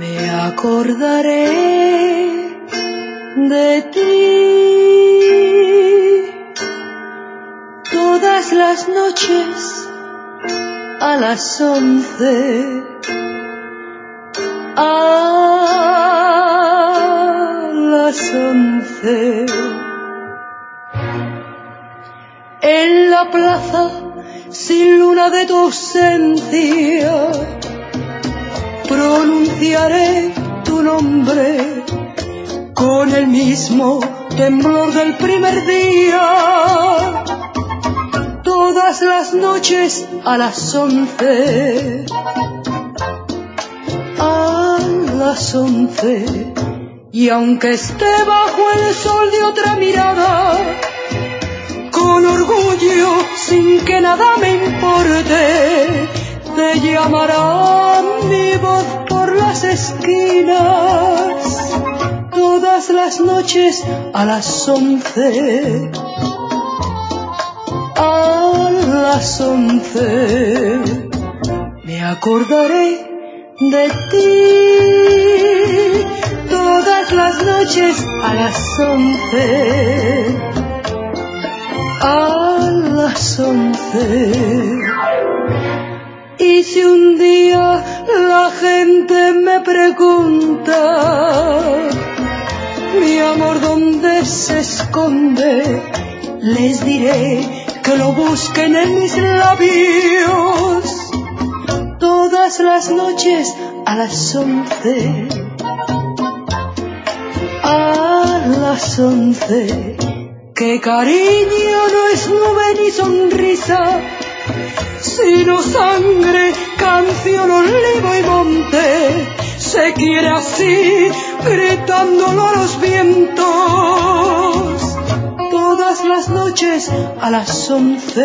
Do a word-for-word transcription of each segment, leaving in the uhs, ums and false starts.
Me acordaré de ti todas las noches a las once, a las once, en la plaza sin luna de tu ausencia. Pronunciaré tu nombre con el mismo temblor del primer día. Todas las noches a las once, a las once, y aunque esté bajo el sol de otra mirada, con orgullo, sin que nada me importe, te llamará mi voz por las esquinas. Todas las noches a las once, a las once, me acordaré de ti. Todas las noches a las once, a las once. Y si un día la gente me pregunta, mi amor, ¿dónde se esconde?, les diré que lo busquen en mis labios. Todas las noches a las once, a las once, que cariño no es nube ni sonrisa, sino sangre, canción, olivo y monte. Se quiere así, gritándolo a los vientos. Todas las noches a las once,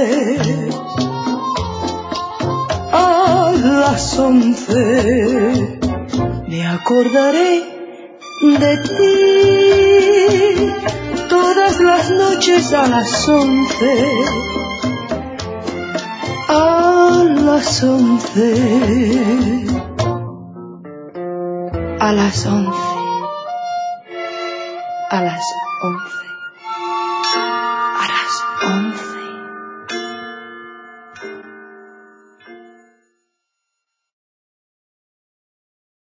a las once, me acordaré de ti. Todas las noches a las once, a las once, a las once, a las once.